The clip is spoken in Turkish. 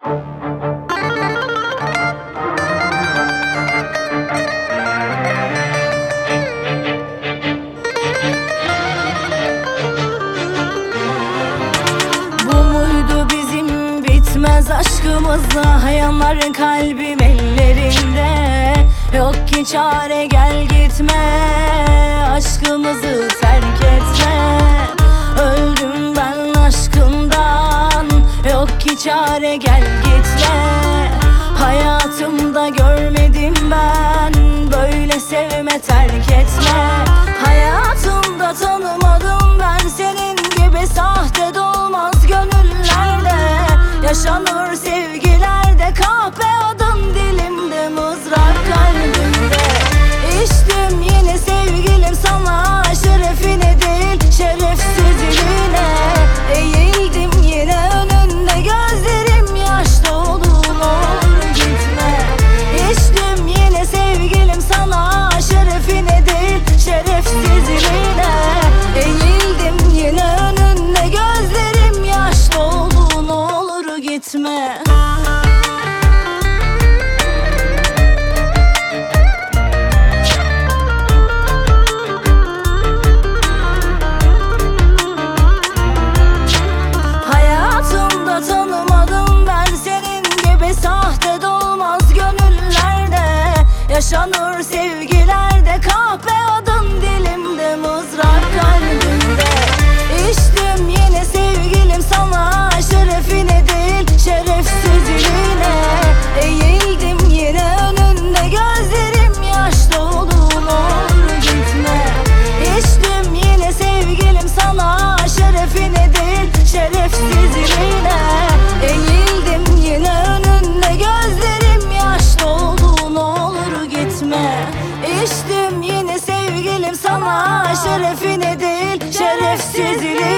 Bitmez aşkımızla yanar kalbim ellerinde. Yok ki çare, gel gitme, aşkımızı terk etme. Öldüm ben aşkından, yok ki çare, gel gitme. Hayatımda görmedim ben böyle sevme, terk etme. Hayatımda tanımadım ben senin gibi sahte dolmaz gönüllerde. Yaşanır sevgilerde kahpe adın dilimde, mızrak kalbimde. İçtim yine sevgilim sana, şerefine değil şerefsizliğine. Eğildim yine önünde, gözlerim yaş dolu, olur gitme. İçtim yine sevgilim sana, şerefine değil şerefsizliğine. Eğildim yine önünde, gözlerim yaş dolu, olur gitme. Hayatımda tanımadım ben senin gibi sahte dolmaz gönüllerde. Yaşanır sevgilerde kahpe adın dilimde, mızrak kalbimde. İçtim yine sevgilim sana, şerefine değil şerefsizliğine. Eğildim yine önünde, gözlerim yaş dolu, olur gitme. İçtim yine sevgilim sana, şerefine değil şerefsizliğine. Eğildim yine önünde, gözlerim yaş dolu, olur gitme. İçtim yine sevgilim sana, şerefine değil şerefsizliğine.